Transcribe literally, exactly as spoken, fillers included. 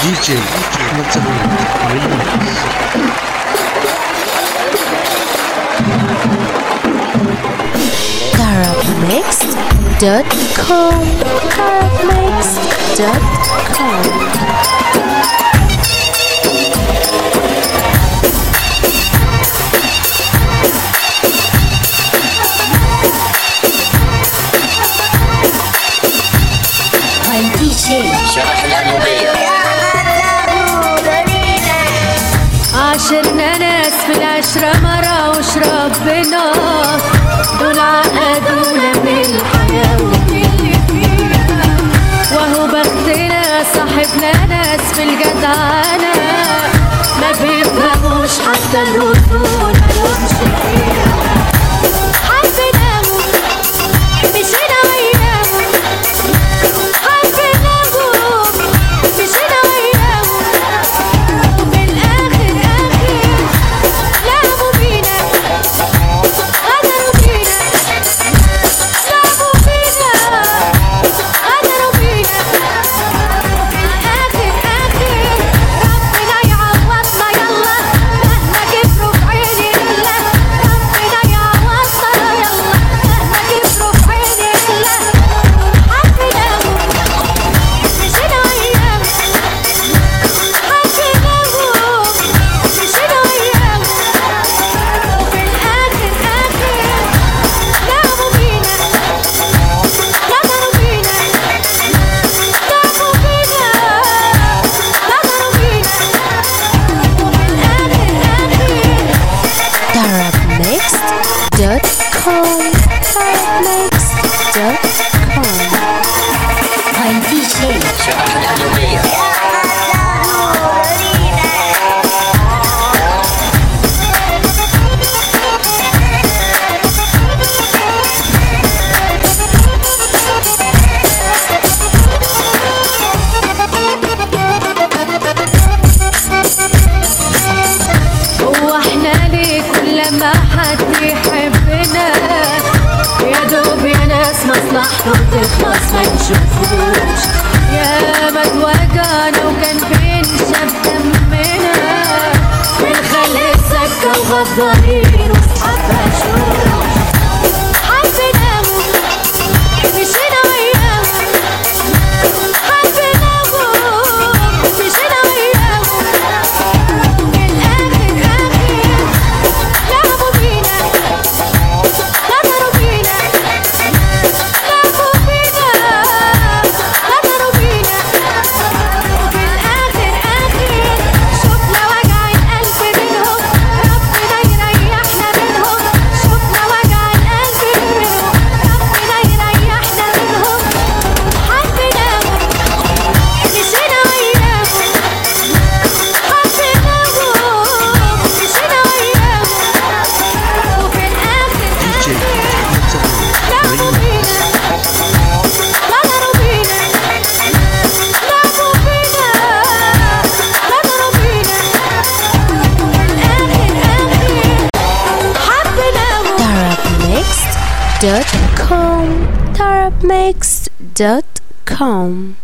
دي جي أحمد زغلول. Carabmixed dot com Carabmixed dot com عاشرنا ناس في العشرة مرة وش ربنا دول عقدونا من الحياة واللي فيها، وهو بختنا صاحبنا ناس في الجدعنة ما بيفهموش حتى الوصول مالهمش فيها. حبيناهم مشينا وياهم، حبيناهم مشينا وياهم، وفي الآخر آخر لعبوا بينا غدروا بينا، لعبوا بينا غدروا بينا، وفي الآخر آخر ربنا يعوضنا يلا مهما كبروا في عيني الله، ربنا يعوضنا يلا مهما كبروا في عيني الله. حبيناهم مشينا وياهم، حبيناهم مشينا وياهم، وفي الآخر آخر لعبوا بينا غدروا بينا، لعبوا بينا غدروا بينا، وفي الآخر آخر Carabmixed dot com Carabmixed dot com هو احنا ليه كل ما حد يحبنا يا دوب يا ناس مصلحته بتخلص ما نشوفوش، يا ما اتوجعنا وكان بينشف دمنا بنخلي السكة وغدارين وصحابها شوش. حبيناهم مشينا وياهم، حبيناهم مشينا وياهم، في الآخر آخر لعبوا بينا غدروا بينا، لعبوا بينا غدروا بينا، وفي الآخر آخر شفنا وجع القلب منهم ربنا يريحنا منهم، شفنا وجع القلب منهم ربنا يريحنا منهم. حبيناهم مشينا وياهم، حبيناهم مشينا وياهم، وفي الآخر دي جي أحمد زغلول. لعبوا بينا غدروا بينا، لعبوا بينا غدروا بينا، وفي الآخر آخر حبيناهم. Carabmixed dot com Carabmixed dot com